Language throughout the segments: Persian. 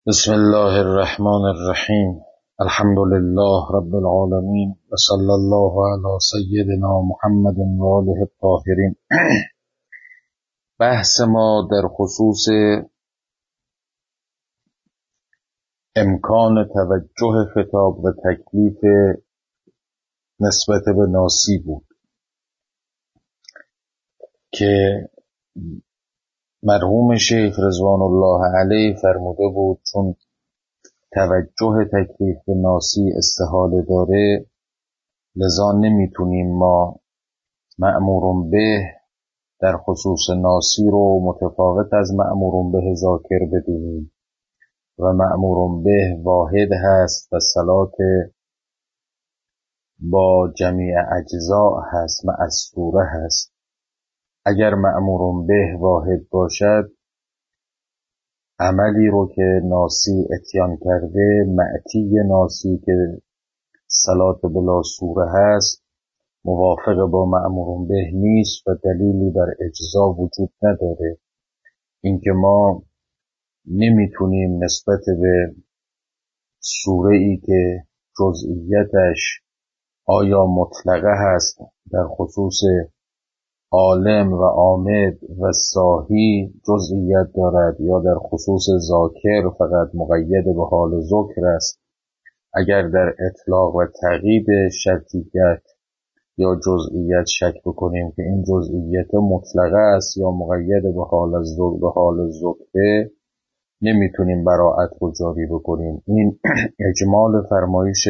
بسم الله الرحمن الرحیم. الحمد لله رب العالمین و صلی الله علی سیدنا محمد و آله الطاهرین. بحث ما در خصوص امکان توجه خطاب و تکلیف نسبت به ناسی بود که مرحوم شیخ رضوان الله علیه فرموده بود چون توجه تکلیف به ناسی استحاله داره، لذا نمیتونیم ما مأمور به در خصوص ناسی رو متفاوت از مأمور به ذاکر بدونیم و مأمور به واحد هست و صلات با جمیع اجزاء هست، مأثوره هست. اگر مأمور به واحد باشد، عملی رو که ناسی اتیان کرده، معتی ناسی که صلات بلا سوره هست، موافق با مأمور به نیست و دلیلی بر اجزا وجود نداره. اینکه ما نمیتونیم نسبت به سوره ای که جزئیتش آیا مطلقه هست در خصوص عالم و عامد و صاحی جزئیت دارد یا در خصوص ذاکر فقط مقید به حال ذکر است، اگر در اطلاق و تقیید شرطیت یا جزئیت شک بکنیم که این جزئیت مطلقه است یا مقید به حال ذکر، نمیتونیم براءت رو جاری بکنیم. این اجمال فرمایش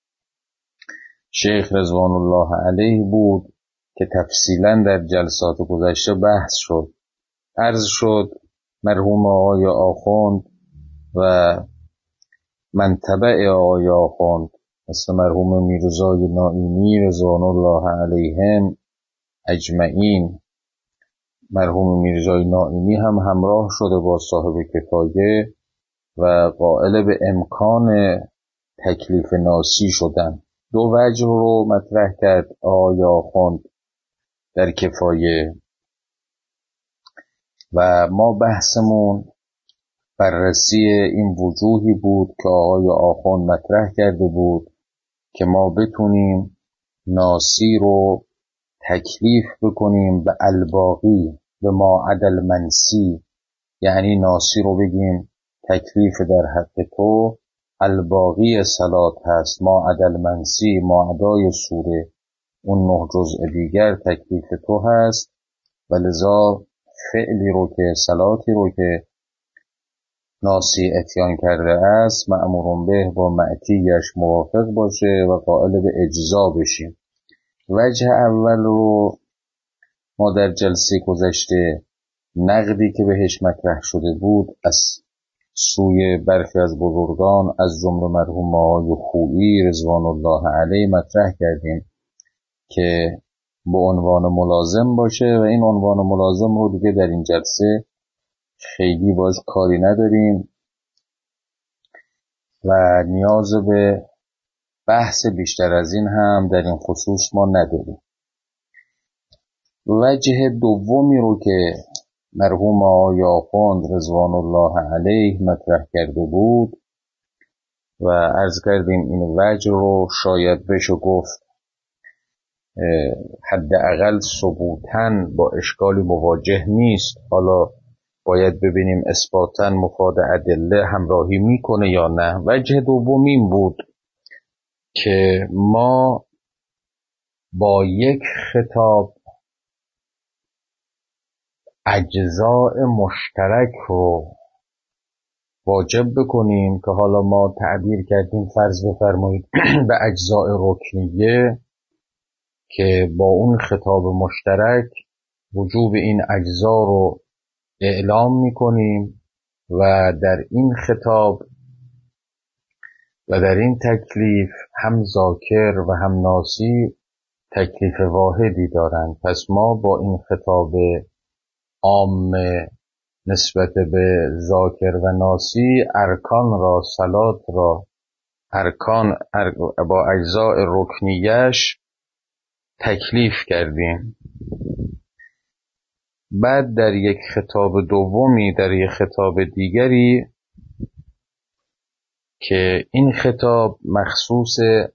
شیخ رضوان الله علیه بود که تفصیلا در جلسات گذشته بحث شد. عرض شد مرحوم آقای آخوند و منطبع آقای آخوند مثل مرحوم میرزای نائینی رضوان الله علیهم اجمعین، مرحوم میرزای نائینی هم همراه شده با صاحب کفایه و قائل به امکان تکلیف ناسی شدن. دو وجه رو مطرح کرد آقای آخوند در کفایه و ما بحثمون بررسی این وجوهی بود که آقای آخوند مطرح کرده بود که ما بتونیم ناسی رو تکلیف بکنیم به الباقی، به ما عدل منسی، یعنی ناسی رو بگیم تکلیف در حق تو الباقی صلات هست، ما عدل منسی، ما عدای سوره، اون 9 جزء دیگر تکلیف تو هست و لذا فعلی رو که صلاتی رو که ناسی اتیان کرده است مأمور به با معتیش موافق باشه و قائل به اجزا بشیم. وجه اول رو ما در جلسه گذشته نقدی که بهش مطرح شده بود از سوی برخی از بزرگان از جمله مرحوم آقای خویی رضوان الله علیه مطرح کردیم که به عنوان ملازم باشه و این عنوان ملازم رو دیگه در این جلسه خیلی باش کاری نداریم و نیاز به بحث بیشتر از این هم در این خصوص ما نداریم. وجه دومی رو که مرحوم آقای آخوند رضوان الله علیه مطرح کرده بود و عرض کردیم این وجه رو شاید بشه گفت حداقل ثبوتاً با اشکالی مواجه نیست، حالا باید ببینیم اثباتاً مفاد ادله همراهی میکنه یا نه. وجه دوم این بود که ما با یک خطاب اجزاء مشترک رو واجب بکنیم که حالا ما تعبیر کردیم فرض بفرمایید به اجزاء رکنیه، که با اون خطاب مشترک وجوب این اجزا رو اعلام میکنیم و در این خطاب و در این تکلیف هم ذاکر و هم ناسی تکلیف واحدی دارند. پس ما با این خطاب عام نسبت به ذاکر و ناسی ارکان را، صلات را، با اجزاء رکنیش تکلیف کردیم. بعد در یک خطاب دومی، در یک خطاب دیگری که این خطاب مخصوص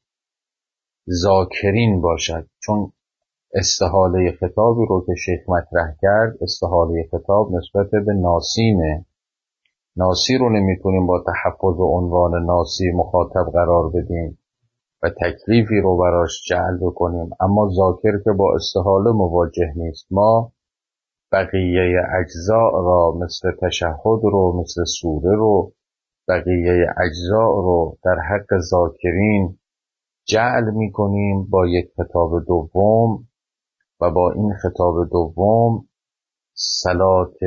ذاکرین باشد، چون استحاله خطابی رو که شیخ مطرح کرد استحاله خطاب نسبت به ناسینه. ناسی رو نمیتونیم با تحفظ عنوان ناسی مخاطب قرار بدیم و تکلیفی رو براش جعل بکنیم، اما ذاکر که با استحاله مواجه نیست. ما بقیه اجزاء را مثل تشهد رو، مثل سوره رو، بقیه اجزاء رو در حق ذاکرین جعل میکنیم با یک خطاب دوم و با این خطاب دوم صلات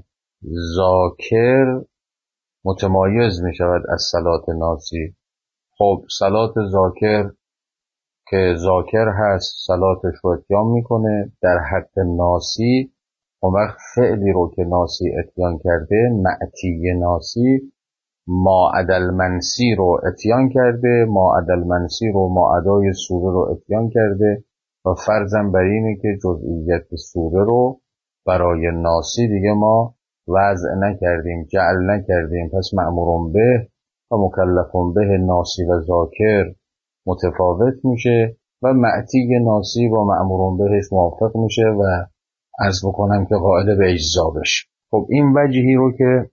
ذاکر متمایز می شود از صلات ناسی. خب صلات ذاکر که ذاکر هست صلاتش رو اتیان میکنه در حق ناسی، اون وقت فعلی رو که ناسی اتیان کرده، معتی ناسی ما عدل منسی رو اتیان کرده، ما عدل منسی رو ما عدای سوره رو اتیان کرده و فرضاً بر اینه که جزئیت سوره رو برای ناسی دیگه ما وضع نکردیم، جعل نکردیم، پس مأمورون به و مکلفون به ناسی و ذاکر متفاوت میشه و معتی ناسی با مأمورون بهش موافق میشه و عرض بکنم که قائل به اجزا بشه. خب این وجهی رو که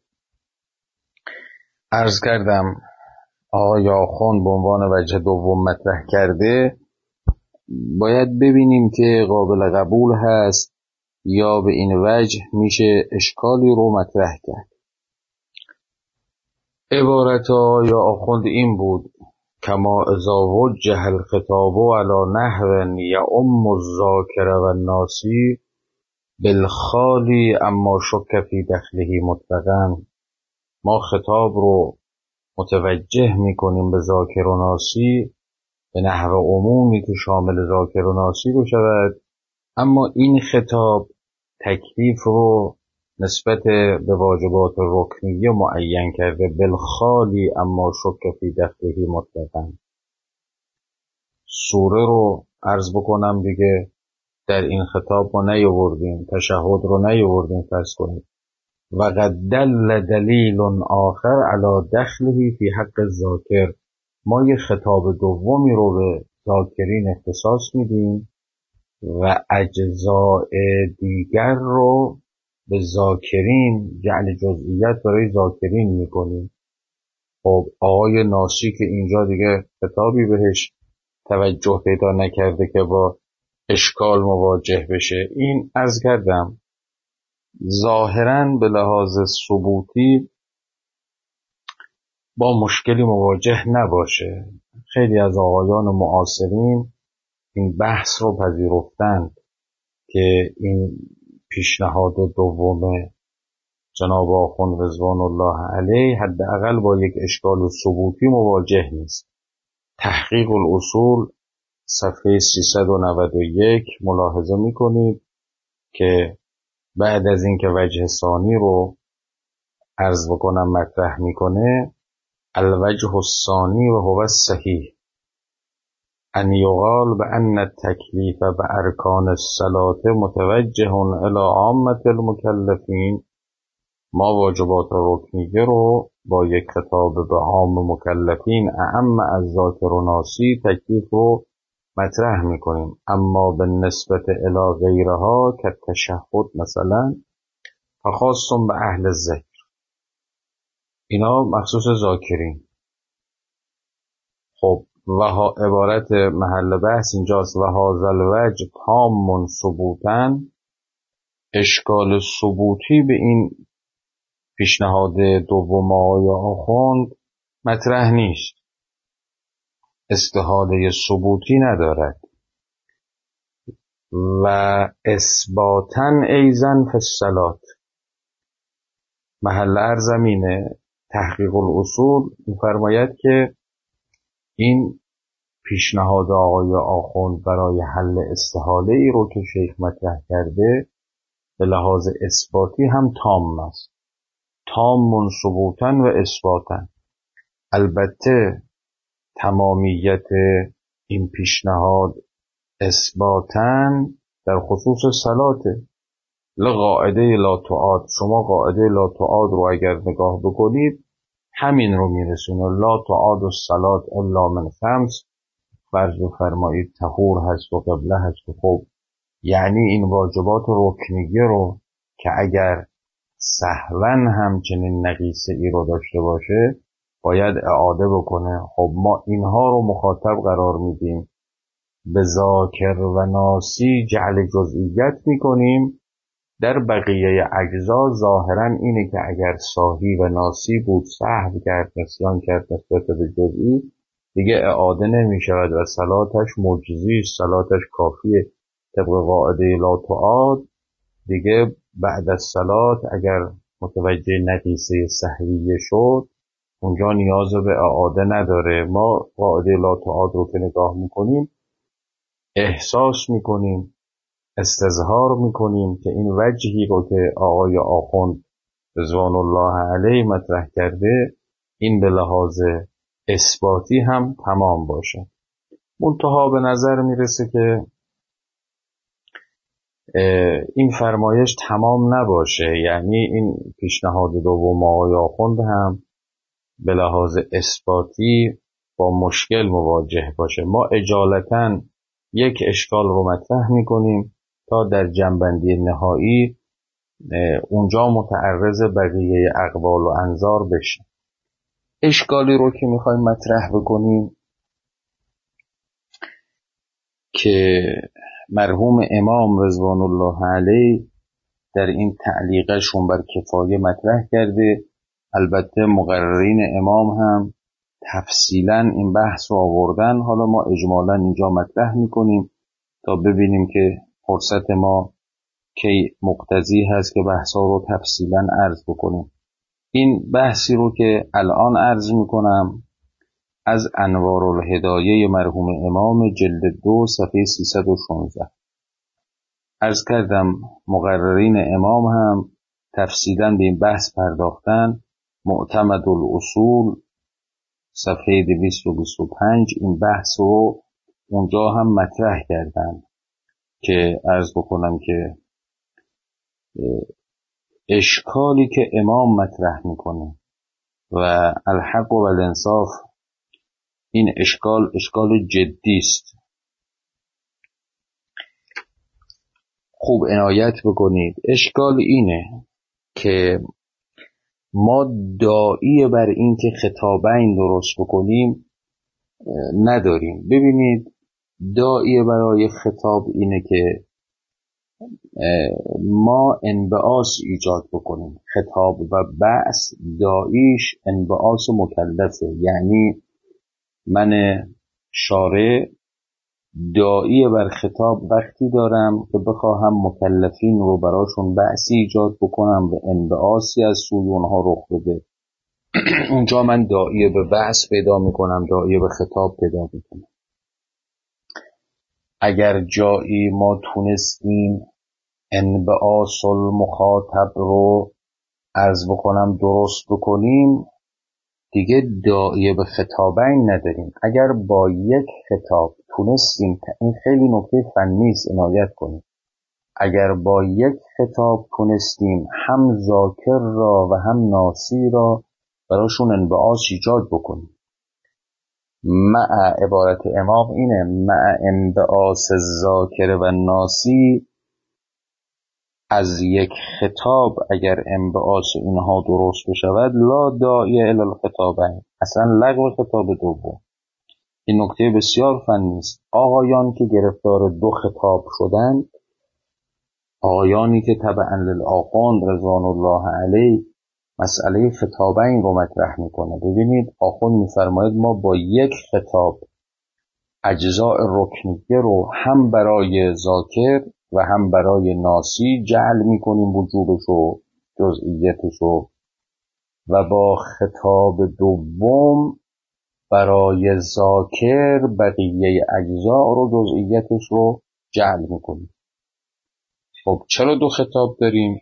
عرض کردم آقای آخوند به عنوان وجه دوم مطرح کرده، باید ببینیم که قابل قبول هست یا به این وجه میشه اشکالی رو مطرح کرد. عبارت آقای آخوند این بود: کما اذا وجه الخطاب علی نحو یعم الذاکر و الناسی بالخالی اما شک فی دخله مطلقاً. ما خطاب رو متوجه میکنیم به ذاکر و ناسی به نحو عمومی که شامل ذاکر و ناسی بشود، اما این خطاب تکلیف رو نسبت به واجبات رکنیه معین کرده، بالخالی اما شک فی دخله مطلقاً. سوره رو عرض بکنم دیگه در این خطاب ما نیاوردیم، تشهد رو نیاوردیم فرض کنیم، و قد دل دلیل آخر علی دخله فی حق الذاکر. ما یه خطاب دومی رو به ذاکرین اختصاص میدیم و اجزاء دیگر رو به ذاکرین جعل جزئیت برای ذاکرین میکنیم. خب آقای ناسی که اینجا دیگه خطابی بهش توجه پیدا نکرده که با اشکال مواجه بشه، این عرض کردم ظاهراً به لحاظ ثبوتی با مشکلی مواجه نباشه. خیلی از آقایان معاصرین این بحث رو پذیرفتند که این پیشنهاد دوم جناب آخوند رضوان الله علیه حداقل با یک اشکال ثبوتی مواجه نیست. تحقیق الاصول صفحه 391 ملاحظه میکنید که بعد از اینکه وجه ثانی رو عرض بکنم مطرح میکنه، الوجه الثانی و هو الصحیح ان یقال بأن التکلیف بأرکان الصلاة متوجه الی عامة المکلفین. ما واجبات رکنیه رو با یک خطاب به عام مکلفین اعم از ذاکر و ناسی تکلیف رو مطرح میکنیم، اما به نسبت الی غیرها که تشهد مثلا فخاصم به اهل ذکر، اینا مخصوص ذاکرین. خب و عبارت محل بحث اینجاست: و هذا الوجه تام ثبوتاً. اشکال ثبوتی به این پیشنهاد دوم آقای آخوند مطرح نیست، استحاله ثبوتی ندارد. و اثباتاً ایضاً فی الصلاة، محل ارزمینه تحقیق الاصول می‌فرماید که این پیشنهاد آقای آخوند برای حل استحاله ای رو که شیخ مطرح کرده به لحاظ اثباتی هم تام است، تام ثبوتاً و اثباتاً. البته تمامیت این پیشنهاد اثباتاً در خصوص صلاته، لقاعده لا تعاد. شما قاعده لا تعاد رو اگر نگاه بکنید همین رو میرسونه. لا تعاد الصلاة الا من خمس، فرض و فرمایید طهور هست و قبله هست. و خب یعنی این واجبات رکنیه رو که اگر سهوا هم چنین نقیصه ای رو داشته باشه باید اعاده بکنه. خب ما اینها رو مخاطب قرار میدیم، به ذاکر و ناسی جعل جزئیت میکنیم. در بقیه اجزا ظاهرا اینه که اگر ساهی و ناسی بود، سهو کرد، نسیان کرد نسبت به جزئی، دیگه اعاده نمی شود و صلاتش مجزی، صلاتش کافیه. طبق قاعده لا تعاد دیگه بعد از صلات اگر متوجه نقیصه سهویه شد اونجا نیاز به اعاده نداره. ما قاعده لا تعاد رو که نگاه میکنیم احساس میکنیم، استظهار میکنیم که این وجهی رو که آقای آخوند رضوان الله علیه مطرح کرده این به لحاظ اثباتی هم تمام باشه. منتها به نظر میرسه که این فرمایش تمام نباشه، یعنی این پیشنهاد دوم آقای آخوند هم به لحاظ اثباتی با مشکل مواجه باشه. ما اجالتا یک اشکال رو مطرح میکنیم تا در جنبندی نهایی اونجا متعرض بقیه اقوال و انظار بشه. اشکالی رو که میخوایم مطرح بکنیم که مرحوم امام رضوان الله علیه در این تعلیقشون بر کفایه مطرح کرده، البته مقررین امام هم تفصیلا این بحث رو آوردن. حالا ما اجمالا اینجا مطرح میکنیم تا ببینیم که فرصت ما کی مقتضی هست که بحثا رو تفصیلا عرض بکنیم. این بحثی رو که الان عرض میکنم از انوار الهدایه مرحوم امام جلد 2 صفحه 316 عرض کردم. مقررین امام هم تفصیلا به این بحث پرداختن. معتمد الاصول صفحه 225 این بحث رو اونجا هم مطرح کردن که عرض بکنم که اشکالی که امام مطرح میکنه و الحق و الانصاف این اشکال جدی است. خوب عنایت بکنید. اشکال اینه که ما داعی بر این که خطابین درست بکنیم نداریم. ببینید داعی برای خطاب اینه که ما انبعاث ایجاد بکنیم. خطاب و بعث داعیش انبعاث مکلفه، یعنی من شارع داعی بر خطاب وقتی دارم که بخواهم مکلفین رو براشون بعثی ایجاد بکنم و انبعاثی از سوی اونها رخ بده. اونجا من داعی به بعث پیدا میکنم، داعی به خطاب پیدا میکنم. اگر جایی ما تونستیم انبعاث المخاطب رو عرض بکنم درست بکنیم دیگه داعی به خطابین نداریم. اگر با یک خطاب تونستیم، این خیلی نکته فنی است عنایت کنیم، اگر با یک خطاب تونستیم هم ذاکر را و هم ناسی را براشون انبعاث ایجاد بکنیم، مع عبارت امام اینه مع انبعاث ذاکر و ناسی، از یک خطاب اگر انبعاث اینها درست بشود لا داعی الی الخطابین، اصلا لغو خطاب دوم. این نکته بسیار فنی است. آقایان که گرفتار دو خطاب شدند، آقایانی که تبعا للآخوند رضوان الله علیه مسئله خطابین رو مطرح میکنه. ببینید آخوند میفرماید ما با یک خطاب اجزاء رکنیه رو هم برای ذاکر و هم برای ناسی جعل میکنیم، وجوبش و جزئیتش رو، و با خطاب دوم برای ذاکر بقیه اجزاء رو جزئیتش رو جعل میکنیم. خب چرا دو خطاب داریم؟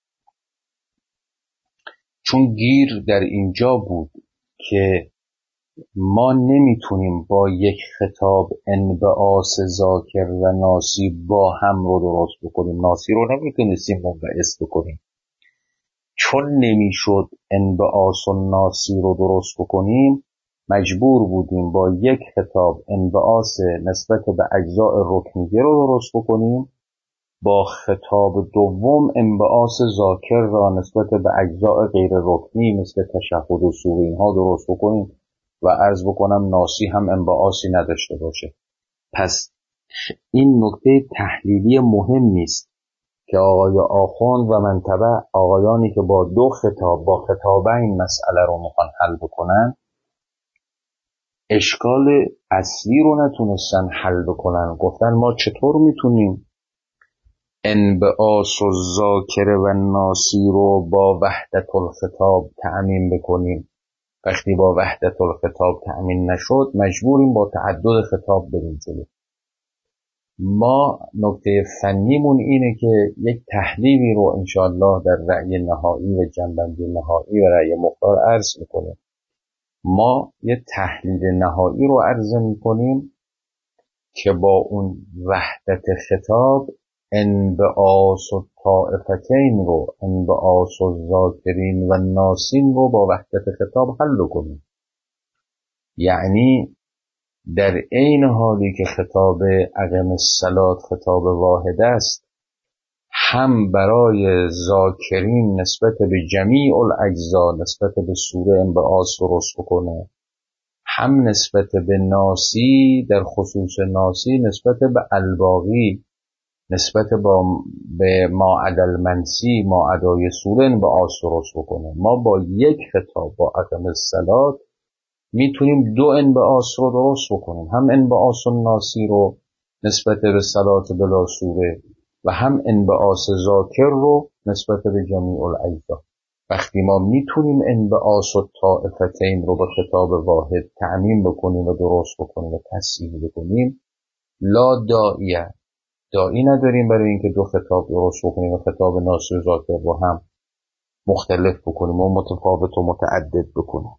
چون گیر در اینجا بود که ما نمیتونیم با یک خطاب انبعاث ذاکر و ناسی با هم رو درست بکنیم. ناسی رو نمیتونستیم منبعث بکنیم چون نمیشد انبعاث الناسی رو درست بکنیم، مجبور بودیم با یک خطاب انبعاث نسبت به اجزاء رکنیه رو درست بکنیم، با خطاب دوم انبعاث ذاکر را نسبت به اجزاء غیر رکنی مثل تشهد و سوره اینها درست بکنیم و عرض بکنم ناسی هم انبعاثی نداشته باشه. پس این نکته تحلیلی مهمی است که آقای آخوند و من تبع، آقایانی که با دو خطاب با خطابین مسئله رو میخوان حل بکنن، اشکال اصلی رو نتونستن حل بکنن. گفتن ما چطور میتونیم انبعاث الذاکر و ناسی رو با وحدت الخطاب تأمین بکنیم؟ وقتی با وحدت الخطاب تأمین نشد، مجبوریم با تعدد خطاب بریم جلو. ما نکته فنیمون اینه که یک تحلیلی رو انشاءالله در رأی نهایی و جنبندی نهایی و رأی مختار عرض میکنیم. ما یک تحلیل نهایی رو عرض میکنیم که با اون وحدت خطاب انبعاث الطائفتین رو، انبعاث الذاکرین و ناسین رو با وحدت خطاب حل کنیم. یعنی در عین حالی که خطاب اقم الصلاة خطاب واحد است، هم برای ذاکرین نسبت به جمیع الاجزا نسبت به سوره انبعاث درست کنه، هم نسبت به ناسی در خصوص ناسی نسبت به الباقی نسبت به ما عدا المنسی ما عدای سوره انبعاث درست کنه. ما با یک خطاب با اقم الصلاة میتونیم دو انبعاث رو درست بکنیم، هم انبعاث الناسی رو نسبت به صلات بلا سوره و هم انبعاث ذاکر رو نسبت به جمیع الاجزا. وقتی ما میتونیم انبعاث الطائفتین رو با خطاب واحد تعمیم بکنیم و درست بکنیم و تصحیح بکنیم، لا داعی نداریم برای اینکه دو خطاب درست بکنیم و خطاب ناسی و ذاکر رو هم مختلف بکنیم و متفاوت و متعدد بکنیم.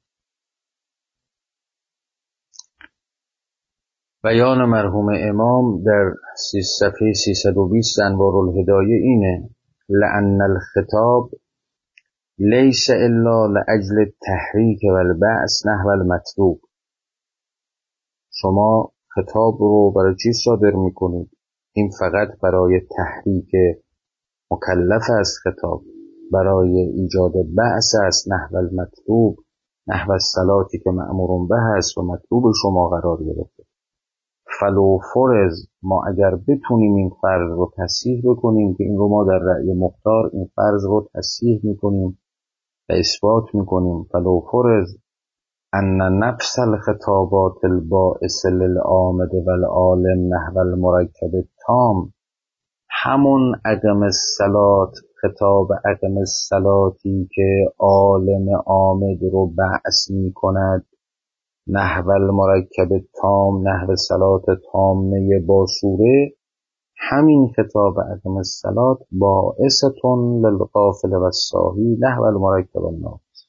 بیان مرحوم امام در صفحه 320 انوار الهدایه اینه: لأن الخطاب لیس الا لأجل التحریک و البعث نحو المطلوب. شما خطاب رو برای چی صادر میکنید؟ این فقط برای تحریک مکلف است، خطاب برای ایجاد بعث است، نحو المطلوب، نحو الصلاتی که مأمور به است و مطلوب شما قرار گرفته. فلو فرض، ما اگر بتونیم این فرض رو تصحیح بکنیم، که این رو ما در رأی مختار این فرض رو تصحیح میکنیم و اثبات میکنیم، فلو فرض ان نفس الخطابات الباعث للعامد والعالم نحو المرکب التام، همون عدم الصلاة، خطاب عدم الصلاتی که عالم عامد رو بعث میکند نحو المرکب التام، نحو صلات تامه با سوره، همین خطاب عدم الصلاة باعثتون للغافل و الساهی نحو المرکب الناقص.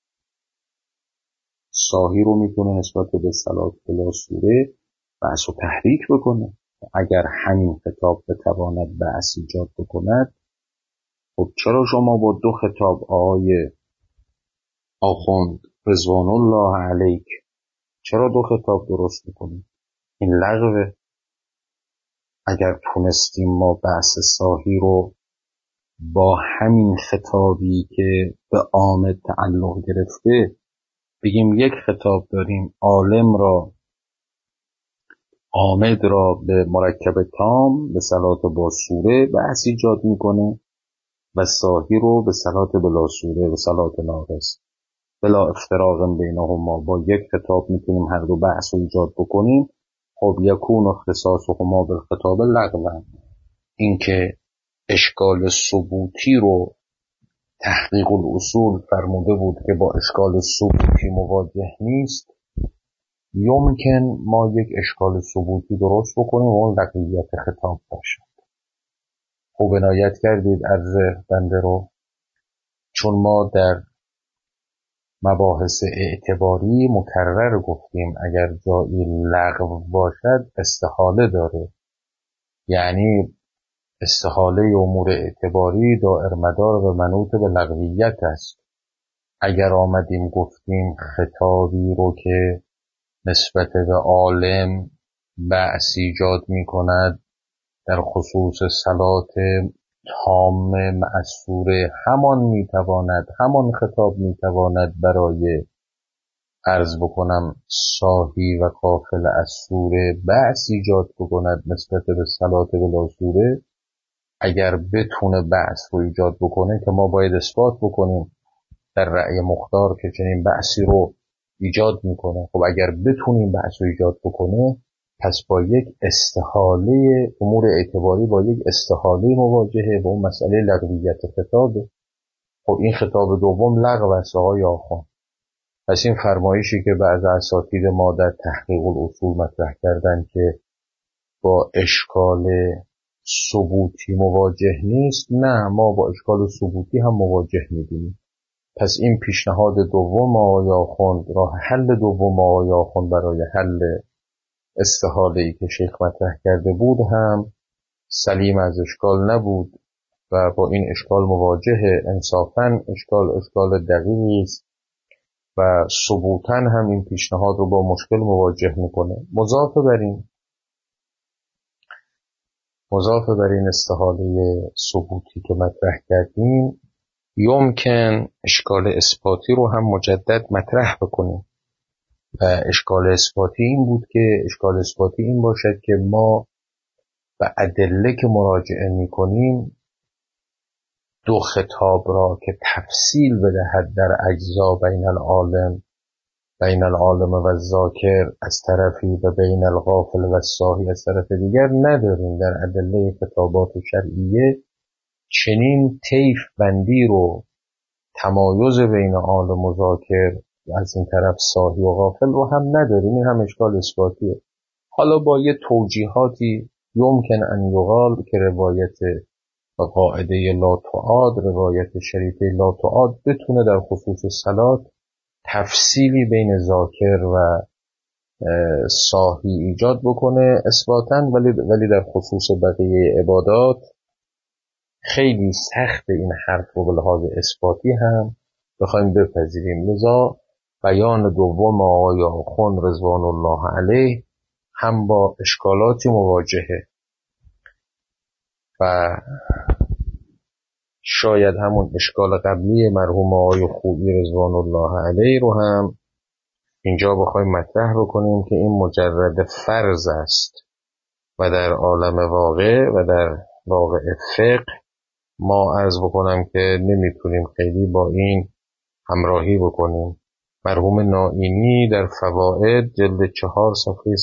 ساهی رو میتونه نسبت به صلات بلا سوره بعث و تحریک بکنه. اگر همین خطاب بتواند بعث ایجاد بکند، خب چرا شما با دو خطاب آقای آخوند رضوان الله علیک چرا دو خطاب درست میکنید؟ این لغوه. اگر تونستیم ما بحث ساهی رو با همین خطابی که به عامد تعلق گرفته بگیم یک خطاب داریم، عالم را، عامد را به مرکب تام به صلات با سوره بحث ایجاد میکنه و ساهی رو به صلات بلا سوره و صلات ناقص، بلا افتراق بینهما با یک خطاب میتونیم هر دو بحث رو ایجاد بکنیم. خب یکون اختصاصهما بالخطاب لغوا. این که اشکال ثبوتی رو تحقیق الاصول فرموده بود که با اشکال ثبوتی مواجه نیست، یمکن ما یک اشکال ثبوتی درست بکنیم و اون لغویت خطاب باشه. خوب عنایت کردید عرض بنده رو، چون ما در مباحث اعتباری مکرر گفتیم اگر جایی لغو باشد استحاله داره، یعنی استحاله امور اعتباری دائر مدار و منوط به لغویت است. اگر آمدیم گفتیم خطابی رو که نسبت به عالم بأس ایجاد می کند در خصوص صلات تام مأثوره، همان خطاب می تواند برای عرض بکنم ساهی و قافل از سوره بأس ایجاد بکند نسبت به صلات بلا سوره. اگر بتونه بأس رو ایجاد بکنه که ما باید اثبات بکنیم در رأی مختار که چنین بأسی رو ایجاد میکنه. خب اگر بتونیم بأس رو ایجاد بکنه، پس با یک استحاله امور اعتباری با یک استحاله مواجهه با اون مسئله لغویت خطابه. خب این خطاب دوم لغو است آقای آخوند. پس این فرمایشی که بعض اساتید ما در تحقیق الاصول مطرح کردن که با اشکال ثبوتی مواجه نیست، نه، ما با اشکال ثبوتی هم مواجه می‌بینیم. پس این پیشنهاد دوم آقای آخوند، راه حل دوم آقای آخوند برای حل استحاله‌ای که شیخ مطرح کرده بود هم سلیم از اشکال نبود و با این اشکال مواجهه. انصافاً اشکال دقیقی است و ثبوتاً هم این پیشنهاد رو با مشکل مواجه میکنه. مضاف بر این استحاله ثبوتی که مطرح کردیم، یمکن اشکال اثباتی رو هم مجدد مطرح بکنیم و اشکال اثباتی این باشد که ما به ادله که مراجعه میکنیم دو خطاب را که تفصیل بدهد در اجزا بین العالم و الذاکر از طرفی و بین الغافل و الساهی از طرف دیگر نداریم. در ادله خطابات شرعیه چنین طیف بندی رو، تمایز بین عالم و ذاکر از این طرف ساهی و غافل رو هم نداریم. این هم اشکال اثباتیه. حالا با یه توجیهاتی یمکن ان یقال که روایت و قاعده لا تعاد، روایت شریفه لا تعاد بتونه در خصوص صلات تفصیلی بین ذاکر و ساهی ایجاد بکنه اثباتاً، ولی در خصوص بقیه عبادات خیلی سخت این حرف رو به لحاظ اثباتی هم بخوایم بپذیریم. لذا بیان دوم آقای آخوند رضوان الله علیه هم با اشکالاتی مواجهه و شاید همون اشکال قبلی مرحوم آقای خویی رضوان الله علیه رو هم اینجا بخوایم مطرح بکنیم که این مجرد فرض است و در عالم واقع و در واقع فقه ما عرض بکنم که نمیتونیم خیلی با این همراهی بکنیم. مرحوم نائینی در فوائد جلد 4 صفحه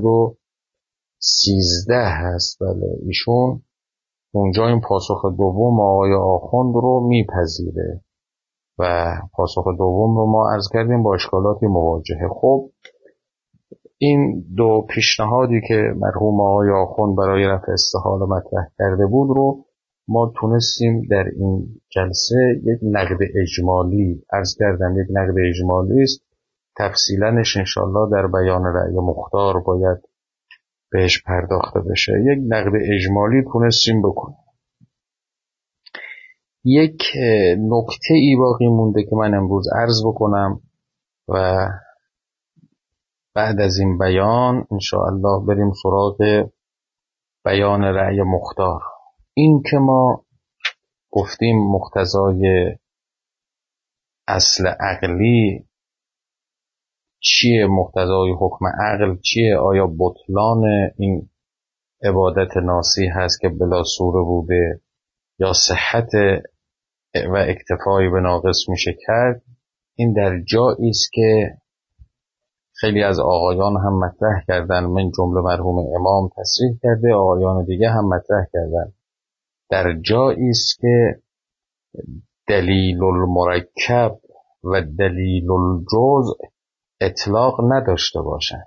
313 هست. بله، ایشون اونجا این پاسخ دوم آقای آخوند رو میپذیره و پاسخ دوم رو ما عرض کردیم با اشکالاتی مواجهه. خب این دو پیشنهادی که مرحوم آقای آخوند برای رفع استحاله مطرح کرده بود رو ما تونستیم در این جلسه یک نقد اجمالی عرض کردم. یک نقد اجمالی است، تفصیلنش انشالله در بیان رأی مختار باید بهش پرداخته بشه. یک نقد اجمالی تونستیم بکنیم. یک نکته ای باقی مونده که من امروز عرض بکنم و بعد از این بیان انشاءالله بریم سراغ بیان رأی مختار. این که ما گفتیم مقتضای اصل عقلی چیه، مقتضای حکم عقل چیه، آیا بطلان این عبادت ناسی هست که بلا سوره بوده یا صحت و اکتفای به ناقص میشه کرد. این در جایی است که خیلی از آقایان هم مطرح کردن، من جمله مرحوم امام تصریح کرده، آقایان دیگه هم مطرح کردن. در جایی است که دلیل المرکب و دلیل الجزء اطلاق نداشته باشند.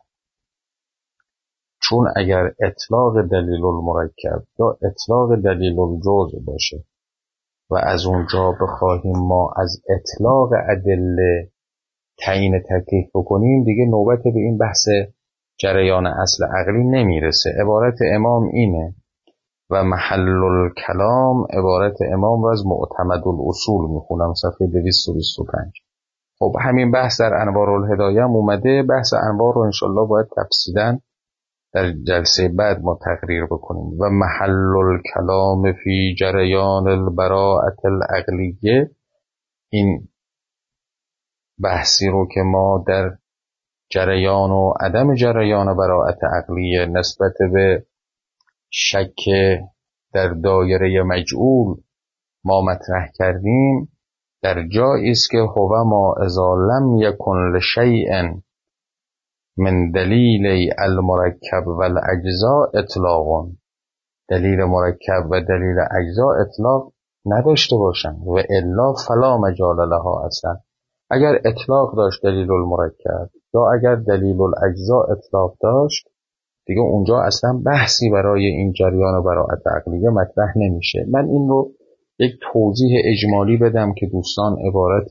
چون اگر اطلاق دلیل المرکب یا اطلاق دلیل الجزء باشه و از اونجا بخواهیم ما از اطلاق ادله تعیین تکلیف بکنیم، دیگه نوبت به این بحث جریان اصل عقلی نمیرسه. عبارت امام اینه و محل الکلام عبارت امام رو از معتمد الاصول میخونم، صفحه 225. خب همین بحث در انوار الهدایه هم اومده. بحث انوار رو انشالله باید تفصیلاً در جلسه بعد ما تقریر بکنیم. و محل الکلام فی جریان البراءة العقلیه، این بحثی رو که ما در جریان و عدم جریان براءت عقلیه نسبت به شک در دایره مجعول ما مطرح کردیم، در جایی است که هو ما اذا لم یکن لشیء من دلیل المرکب و الاجزاء اطلاق، دلیل مرکب و دلیل اجزا اطلاق نداشته باشن و الا فلا مجال لها اصلا. اگر اطلاق داشت دلیل المرکب یا اگر دلیل الاجزا اطلاق داشت، دیگه اونجا اصلا بحثی برای این جریان براءت عقلیه مطرح نمیشه. من این رو یک توضیح اجمالی بدم که دوستان عبارت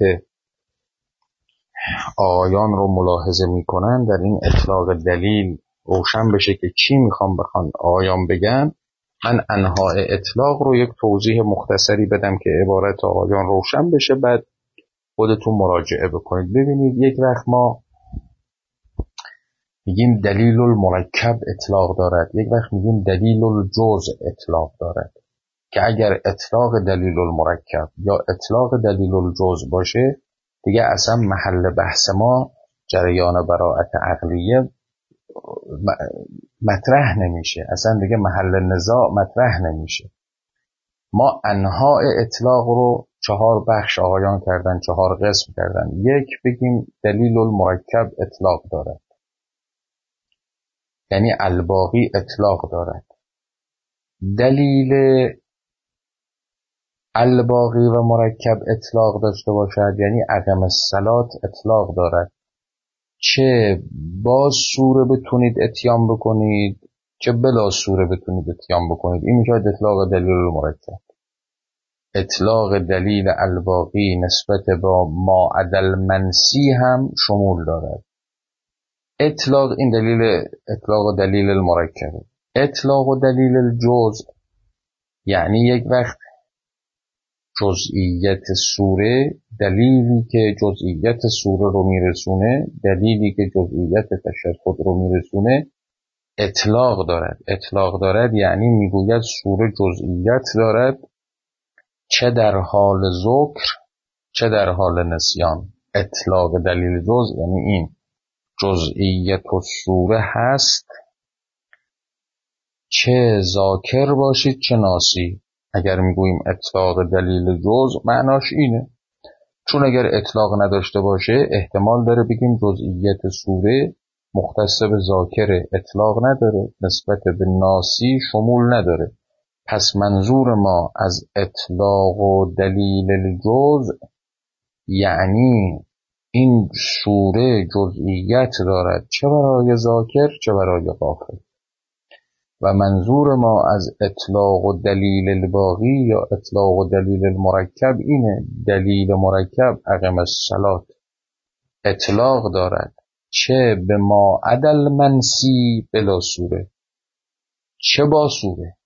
آیان رو ملاحظه میکنن، در این اطلاق دلیل روشن بشه که چی میخوام بخوان آیان بگن. من انواع اطلاق رو یک توضیح مختصری بدم که عبارت آیان روشن بشه، بعد خودتون مراجعه بکنید. ببینید، یک وقت ما میگیم دلیل المرکب اطلاق دارد، یک وقت میگیم دلیل الجزء اطلاق دارد، که اگر اطلاق دلیل المرکب یا اطلاق دلیل الجزء باشه، دیگه اصلا محل بحث ما جریان براءت عقلیه مطرح نمیشه، اصلا دیگه محل نزاع مطرح نمیشه. ما انواع اطلاق رو 4 بخش آقایان کردن، 4 قسم کردن. یک، بگیم دلیل المرکب اطلاق دارد، یعنی الباقی اطلاق دارد. دلیل الباقی و مرکب اطلاق داشته باشد، یعنی عدم الصلات اطلاق دارد. چه با سوره بتونید اتیان بکنید، چه بلا سوره بتونید اتیان بکنید. این میشه اطلاق دلیل المرکب. اطلاق دلیل الباقی نسبت با ما عدل منسی هم شمول دارد. اطلاق این دلیل اطلاق دلیل المرکب. اطلاق دلیل الجزء یعنی یک وقت جزئیت سوره، دلیلی که جزئیت سوره رو میرسونه، دلیلی که جزئیت تشهد رو میرسونه اطلاق دارد. اطلاق دارد یعنی میگوید سوره جزئیت دارد، چه در حال ذکر چه در حال نسیان. اطلاق دلیل جزء یعنی این جزئیت سوره هست، چه ذاکر باشید چه ناسی. اگر میگوییم اطلاق دلیل جزء معناش اینه، چون اگر اطلاق نداشته باشه احتمال داره بگیم جزئیت سوره مختص به ذاکر، اطلاق نداره، نسبت به ناسی شمول نداره. پس منظور ما از اطلاق و دلیل الجزء یعنی این سوره جزئیت دارد، چه برای ذاکر چه برای غافل. و منظور ما از اطلاق و دلیل الباقی یا اطلاق و دلیل المرکب اینه، دلیل مرکب عدم الصلات اطلاق دارد، چه به ما عدل منسی بلا سوره، چه با سوره.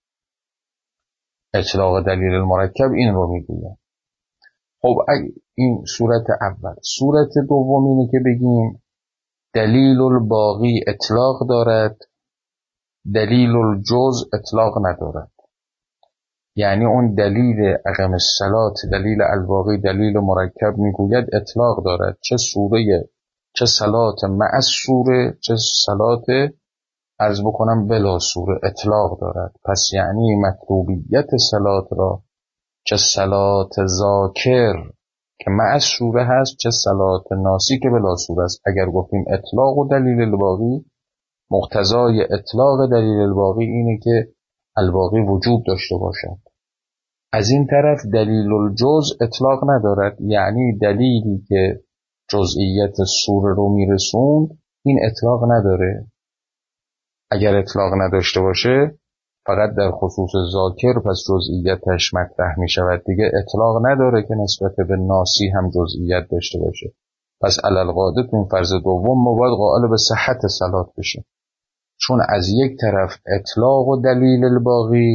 اطلاق دلیل المرکب این رو میگوید. خب این صورت اول. صورت دوم اینه که بگیم دلیل الباقی اطلاق دارد، دلیل الجزء اطلاق ندارد. یعنی اون دلیل عدم الصلات، دلیل الباقی، دلیل مرکب میگوید اطلاق دارد، چه سوره چه صلات مع سوره چه صلات عرض بکنم بلا سوره اطلاق دارد. پس یعنی مطلوبیت صلات را، چه صلات ذاکر که مع سوره هست چه صلات ناسی که بلا سوره است. اگر گفتیم اطلاق و دلیل الباقی، مقتضای اطلاق دلیل الباقی اینه که الباقی وجود داشته باشد. از این طرف دلیل الجزء اطلاق ندارد، یعنی دلیلی که جزئیت سوره رو میرسوند این اطلاق نداره. اگر اطلاق نداشته باشه فقط در خصوص ذاکر، پس جزئیتش مطرح می شود دیگه. اطلاق نداره که نسبت به ناسی هم جزئیت داشته باشه. پس علالقاعده تو فرض دوم ما باید قائل به صحت صلات بشیم، چون از یک طرف اطلاق و دلیل الباقی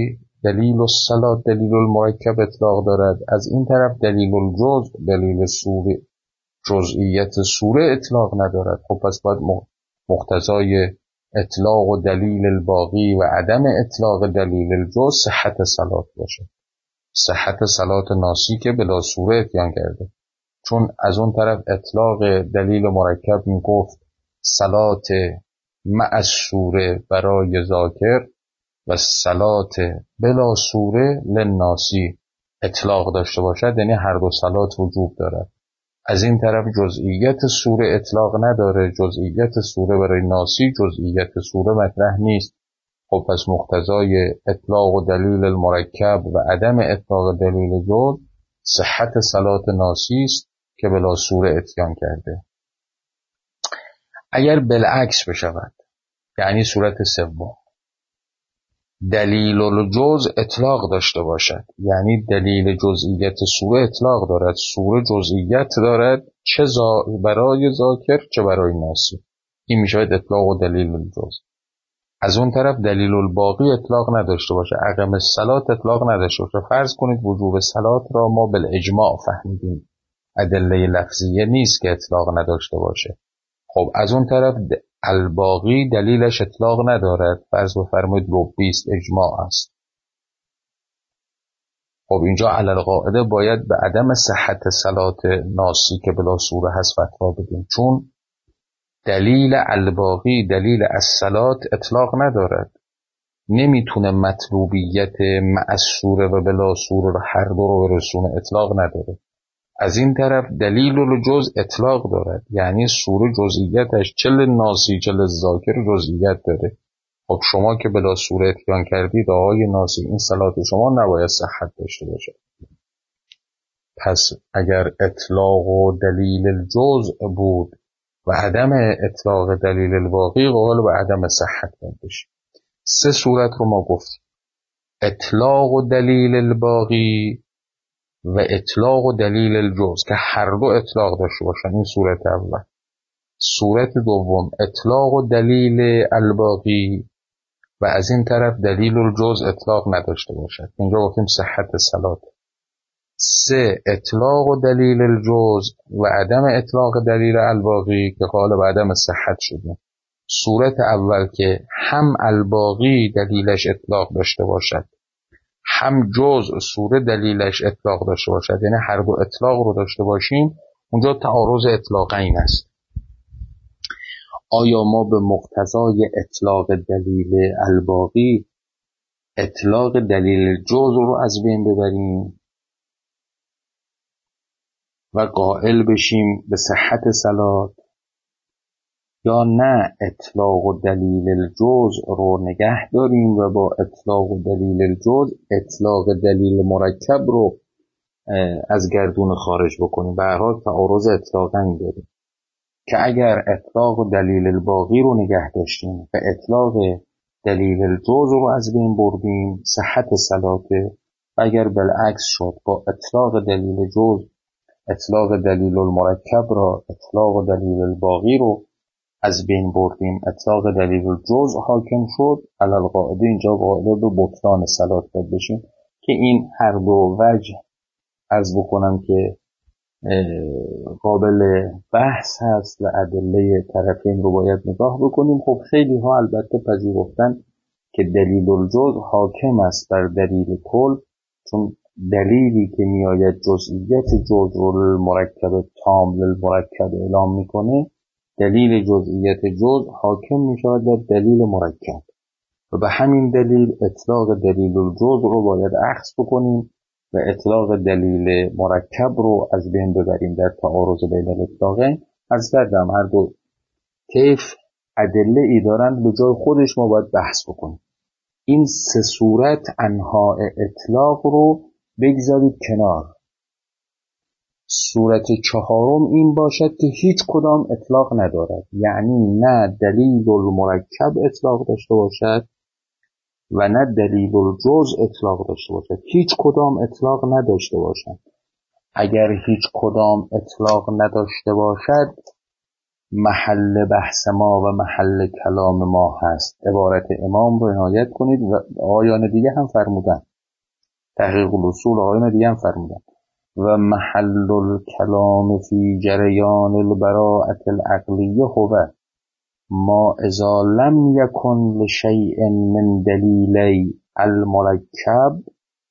دلیل الصلات دلیل المرکب اطلاق دارد، از این طرف دلیل الجزء دلیل سوره جزئیت سوره اطلاق ندارد. خب پس باید مقتضای اطلاق و دلیل الباقی و عدم اطلاق دلیل الجزء صحت صلات باشه، صحت صلات ناسی که بلا سوره اتیان کرده. چون از اون طرف اطلاق دلیل مرکب میگفت صلات مع السوره برای ذاکر و صلات بلا سوره للناسی اطلاق داشته باشد، یعنی هر دو صلات وجوب دارد. از این طرف جزئیت سوره اطلاق نداره، جزئیت سوره برای ناسی جزئیت سوره مطرح نیست. خب پس مقتضای اطلاق و دلیل المرکب و عدم اطلاق دلیل جزء صحت صلات ناسی است که بلا سوره اتیان کرده. اگر بالعکس بشود، یعنی صورت سوم، دلیل الجزء اطلاق داشته باشد، یعنی دلیل جزئیت سوره اطلاق دارد، سوره جزئیت دارد چه برای ذاکر چه برای ناسی، این میشود اطلاق و دلیل الجزء. از اون طرف دلیل الباقی اطلاق نداشته باشه، اقام الصلات اطلاق نداشته باشه. فرض کنید وجوب صلات را ما بالاجماع فهمیدیم، ادله لفظیه نیست که اطلاق نداشته باشه. خب از اون طرف الباقی دلیلش اطلاق ندارد، فرض بفرمایید ربی است، اجماع است. خب اینجا علی القاعده باید به عدم صحت صلات ناسی که بلا سوره هست فتوا بدیم، چون دلیل الباقی دلیل الصلات اطلاق ندارد، نمیتونه مطلوبیت مع السوره و بلا سوره هر دو رو برسونه، اطلاق نداره. از این طرف دلیل الجزء اطلاق دارد، یعنی سوره جزئیتش چه للناسی چه للذاکر جزئیت داره. خب شما که بلا سوره اتیان کردید آقای ناسی، این صلات شما نباید صحت داشته باشه. پس اگر اطلاق و دلیل الجزء بود و عدم اطلاق دلیل الباقی قائل به عدم صحت بشه. سه صورت رو ما گفتیم: اطلاق و دلیل الباقی و اطلاق و دلیل الجزء که هر دو اطلاق داشته باشن، این صورت اول. صورت دوم اطلاق و دلیل الباقی و از این طرف دلیل الجزء اطلاق نداشته باشد، اینجا گفتیم صحت صلات. سه اطلاق و دلیل الجزء و عدم اطلاق دلیل الباقی که قائل به عدم صحت شدیم. صورت اول که هم الباقی دلیلش اطلاق داشته باشد، هم جزء سوره دلیلش اطلاق داشته باشد، یعنی هر دو اطلاق رو داشته باشیم، اونجا تعارض اطلاقین است. آیا ما به مقتضای اطلاق دلیل الباقی اطلاق دلیل جزء رو از بین ببریم و قائل بشیم به صحت صلات، یا نه اطلاق و دلیل الجزء رو نگه داریم و با اطلاق و دلیل الجزء اطلاق دلیل مرکب رو از گردون خارج بکنیم؟ به هر حال تعارض اطلاقین داریم که اگر اطلاق و دلیل الباقی رو نگه داشتیم و اطلاق دلیل الجزء رو از بین بردیم صحت صلاته، و اگر بالعکس شد با اطلاق دلیل جزء اطلاق دلیل المرکب را اطلاق و دلیل الباقی رو از بین بردیم اطلاق دلیل الجزء حاکم شد، علی القاعده اینجا قائل به بطلان صلات باید بشیم که این هر دو وجه عرض بکنم که قابل بحث هست و ادله طرفین رو باید نگاه بکنیم. خب خیلی ها البته پذیرفتن که دلیل الجزء حاکم است بر دلیل کل، چون دلیلی که میآید جزئیت جزء رو مرکب تام للمرکب اعلام میکنه، دلیل جزئیت جزء حاکم میشود در دلیل مرکب و به همین دلیل اطلاق دلیل الجزء رو باید اخذ بکنیم و اطلاق دلیل مرکب رو از بین ببریم در تعارض بین الاطلاقین. از کردم هر دو طیف ادله ای دارند، به جای خودش ما باید بحث بکنیم. این سه صورت انواع اطلاق رو بگذارید کنار. صورت چهارم این باشد که هیچ کدام اطلاق ندارد، یعنی نه دلیل المرکب اطلاق داشته باشد و نه دلیل الجزء اطلاق داشته باشد، هیچ کدام اطلاق نداشته باشد. اگر هیچ کدام اطلاق نداشته باشد، محل بحث ما و محل کلام ما هست. عبارت امام رو عنایت کنید و آیان دیگه هم فرمودن تحقیق الاصول آقایون دیگه هم فرمودن و محل الکلام فی جریان البراءة العقلیه هو ما اذا لم یکن لشیء من دلیلی المرکب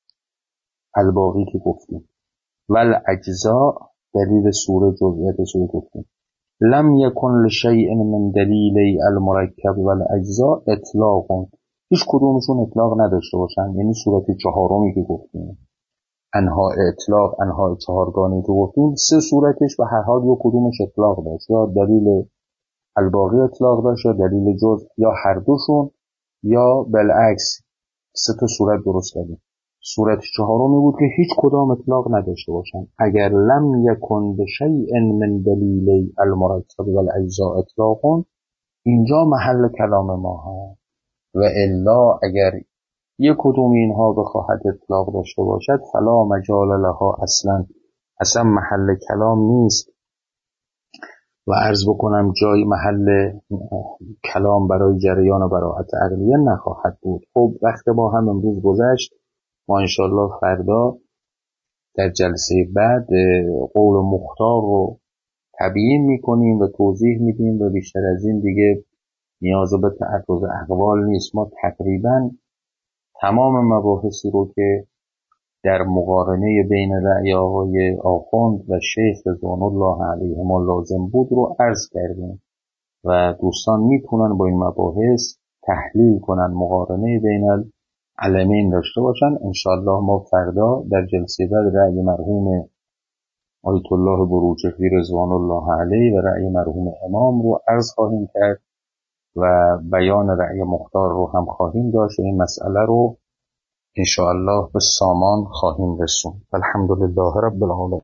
الباقی که گفتیم و الاجزاء دلیل سوره جزئیات سوره گفتیم لم یکن لشیء من دلیلی المرکب و الاجزاء اطلاق هیچ کدومشون اطلاق نداشته باشن، یعنی صورت چهارمی که گفتیم انواع اطلاق انواع چهارگانه که گفتیم سه صورتش به هر حال یک کدومش اطلاق داشت، یا دلیل الباقی اطلاق داشت یا دلیل جزء یا هر دوشون یا بالعکس سه تا صورت درست کردیم. صورت چهارمی بود که هیچ کدام اطلاق نداشته باشن. اگر لم یکن بشیء من دلیلی المرکب و الاجزاء اطلاق اینجا محل کلام ما هست و الا اگر یک کدوم اینها بخواهد اطلاق داشته باشد فلا مجال لها اصلا محل کلام نیست و عرض بکنم جای محل کلام برای جریان براءت عقلیه نخواهد بود. خب وقت ما هم امروز گذشت، ما انشالله فردا در جلسه بعد قول مختار رو تبیین میکنیم و توضیح میدیم و بیشتر از این دیگه نیاز به تعرض اقوال نیست. ما تقریبا تمام مباحثی رو که در مقارنه بین رأی آقای آخوند و شیخ رضوان الله علیهم لازم بود رو عرض کردیم و دوستان میتونن با این مباحث تحلیل کنن، مقارنه بین العلمین داشته باشن. انشاءالله ما فردا در جلسه بعد رأی مرحوم آیت الله بروجردی رضوان الله علیه و رأی مرحوم امام رو عرض خواهیم کرد و بیان رأی مختار رو هم خواهیم داشت و این مسئله رو انشاءالله به سامان خواهیم رسوند. الحمدلله رب العالمین.